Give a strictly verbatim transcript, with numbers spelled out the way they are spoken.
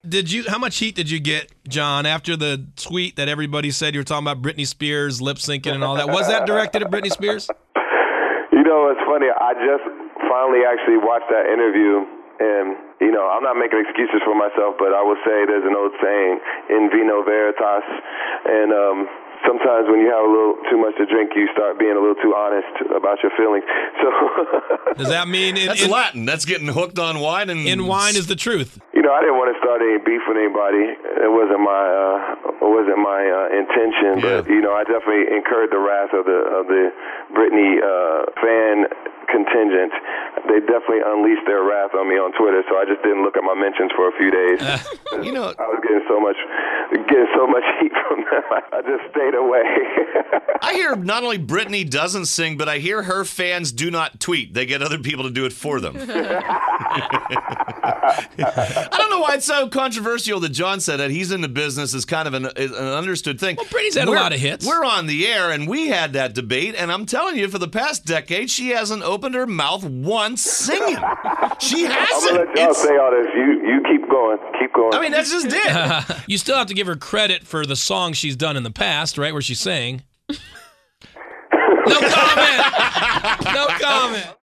did you? How much heat did you get, John, after the tweet that everybody said you were talking about Britney Spears lip syncing and all that? Was that directed at Britney Spears? You know, it's funny. I just finally actually watched that interview, and you know, I'm not making excuses for myself, but I will say there's an old saying, "In vino veritas," and um, sometimes when you have a little too much to drink, you start being a little too honest about your feelings. So does that mean in, that's in, Latin? That's getting hooked on wine, and in wine is the truth. You know, I didn't want to start any beef with anybody. It wasn't my uh, it wasn't my uh, intention, yeah. but you know, I definitely incurred the wrath of the of the Britney uh, fan contingent. They definitely unleashed their wrath on me on Twitter, so I just didn't look at my mentions for a few days. Uh, you know, I was getting so much, getting so much heat from them. I just stayed away. I hear not only Britney doesn't sing, but I hear her fans do not tweet. They get other people to do it for them. I don't know why it's so controversial that John said that. He's in the business as kind of an, an understood thing. Well, Britney's had we're, a lot of hits. We're on the air, and we had that debate, and I'm telling you, for the past decade, she hasn't opened her mouth once singing. She hasn't. I'm going to let y'all It's, say all this. You, you keep going. Keep going. I mean, that's just it. Uh, you still have to give her credit for the songs she's done in the past, right, where she sang. No comment. No comment.